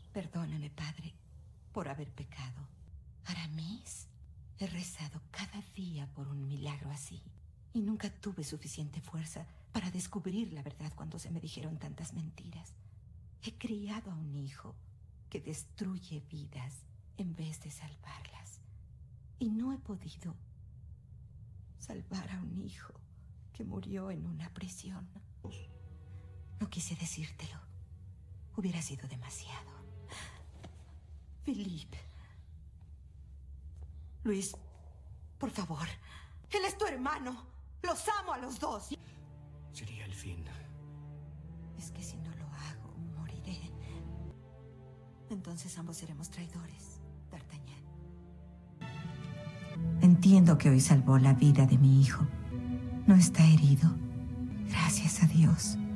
Perdóname, padre, por haber pecado. Aramis, he rezado cada día por un milagro así. Y nunca tuve suficiente fuerza para descubrir la verdad cuando se me dijeron tantas mentiras. He criado a un hijo que destruye vidas en vez de salvarlas. Y no he podido salvar a un hijo que murió en una prisión. No quise decírtelo. Hubiera sido demasiado. Philippe. Luis, por favor. Él es tu hermano. Los amo a los dos. Sería el fin. Es que si no lo hago, moriré. Entonces ambos seremos traidores, D'Artagnan. Entiendo que hoy salvó la vida de mi hijo. No está herido. Gracias a Dios.